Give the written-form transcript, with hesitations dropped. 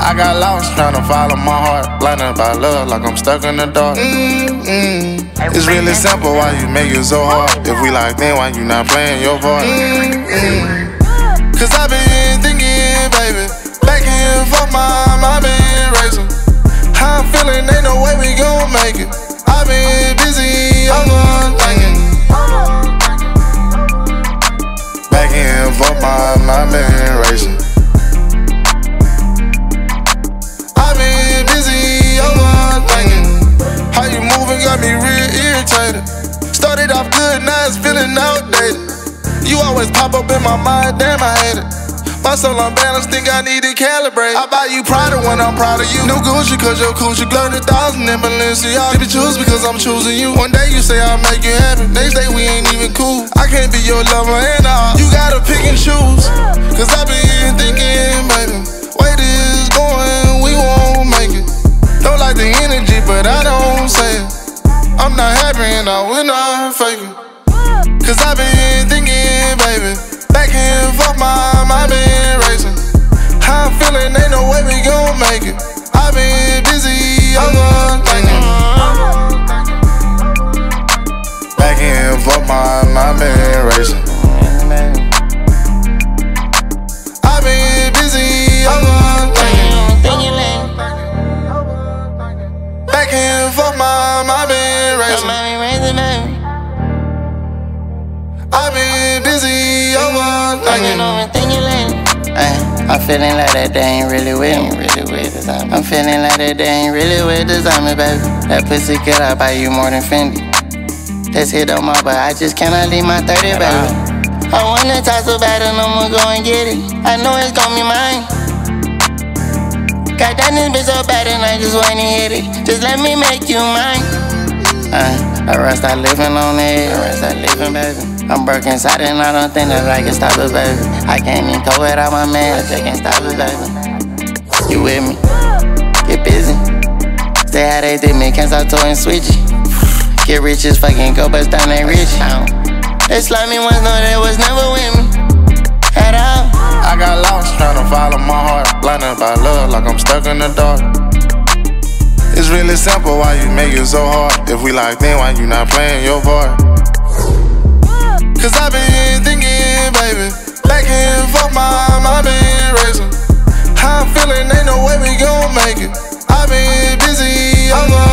I got lost trying to follow my heart, blinded by love like I'm stuck in the dark. It's really simple, why you make it so hard? If we locked in, why you not playing your part? Cause I been thinking, baby, back and forth, my been racing. How I'm feeling, ain't no way we gon' make it. I been busy, overthinking. Back and forth, my been racing. I been busy, overthinking. How you moving got me real irritated. Started off good, now it's feeling outdated. You always pop up in my mind, damn I hate it. My soul unbalanced, think I need to calibrate. I buy you Prada when I'm proud of you. New Gucci cause you're Gucci, 1,000 in Balenciaga. Give me choose because I'm choosing you. One day you say I'll make you happy, next day we ain't even cool. I can't be your lover and all. You gotta pick and choose. Cause I been thinking, baby, way this going, we won't make it. Don't like the energy, but I don't say it. I'm not happy and we're not faking. Cause I been thinking, baby, back and forth, my been racing. How I'm feeling, ain't no way we gon' make it. I been busy, overthinking. Back and forth, my been racing. I been busy, overthinking. Back and forth, my been racing. I been busy, overthinking. I'm feeling like that they ain't really with me. I'm feeling like that they ain't really with designer, baby. That pussy good, I buy you more than Fendi. Let's hit them all, but I just cannot leave my 30, baby. I wanna talk so bad and I'ma go and get it. I know it's gon' be mine. Got that bitch so bad and I just wanna hit it. Just let me make you mine. Or else I living on it, or else I living, baby. I'm broke inside and I don't think that I can stop it, baby. I can't even go without my man, I just can't stop it, baby. You with me? Get busy. Say how they did me, can't stop toying switchy. Get rich as fucking go bust down they rich. They slimy ones know they was never with me at all. I got lost trying to follow my heart, blinded by love like I'm stuck in the dark. It's really simple, why you make it so hard? If we locked in, why you not playing your part? Cause I been thinking, baby, back and forth, my been racing. How I'm feeling, ain't no way we gon' make it. I been busy,